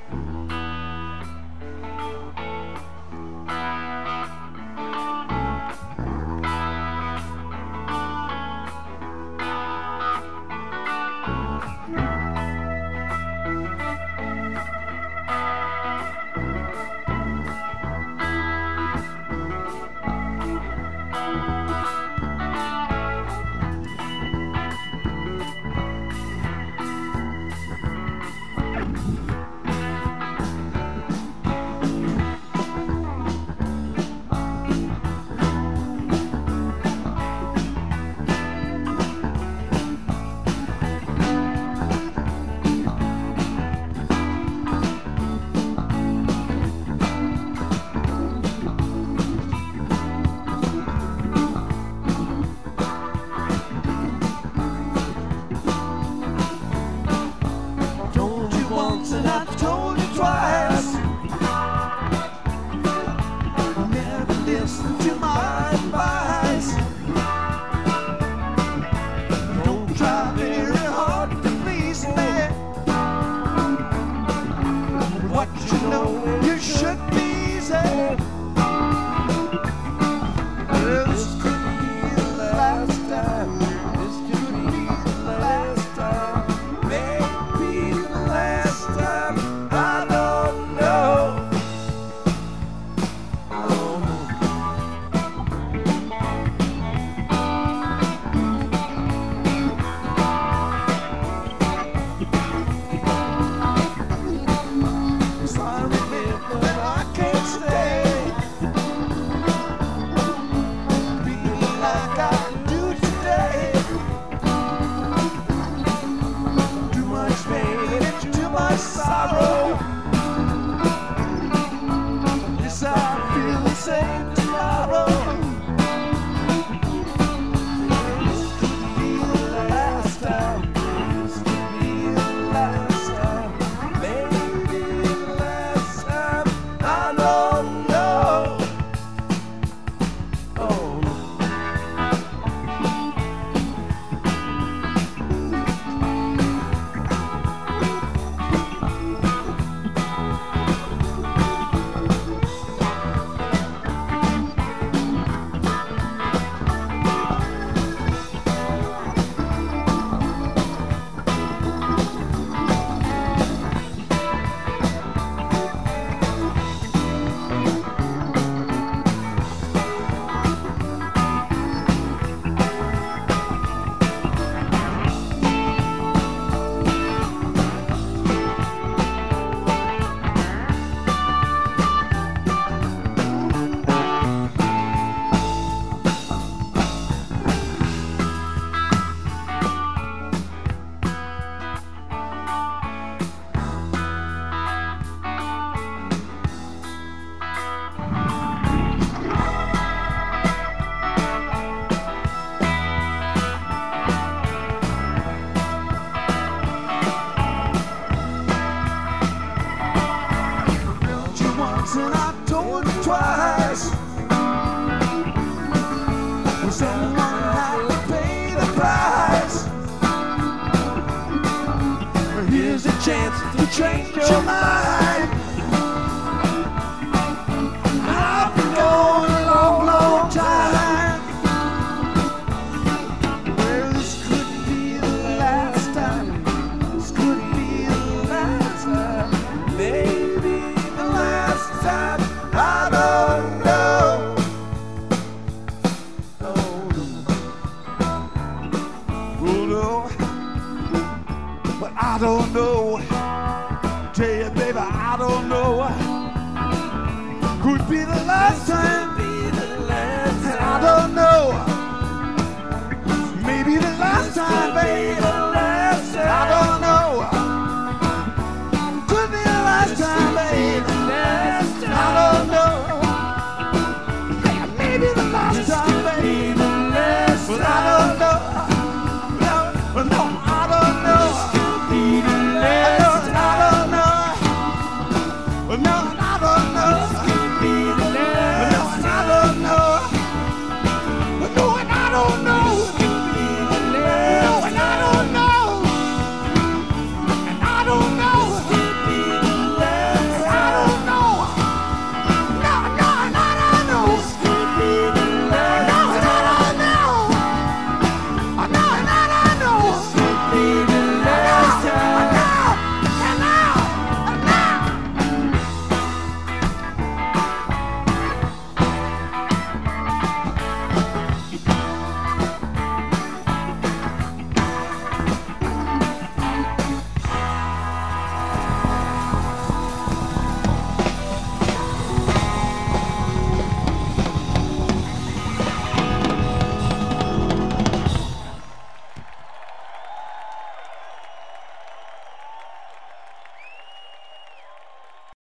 And I've told you twice. Never listen to my advice. Don't try very hard to please me. What you know, you should be easy. This could be the last time. This could be the last time. Maybe the last time. I don't know. Sorry, babe, but I can't stay. Feeling like I do today. Too much pain, too much sorrow. Yes, I feel the same tomorrow. This could be the last time. This could be the last time. Maybe the last time. I don't know. Oh. And I told you twice. Well, someone had to pay the price. Here's a chance to change your mind. I've been going a long, long time. Well, this could be the last time. This could be the last time. Maybe the last time. I don't know. Oh no, but I don't know. Tell you, baby, I don't know. Could be the last time. I don't know. Maybe the last time, baby.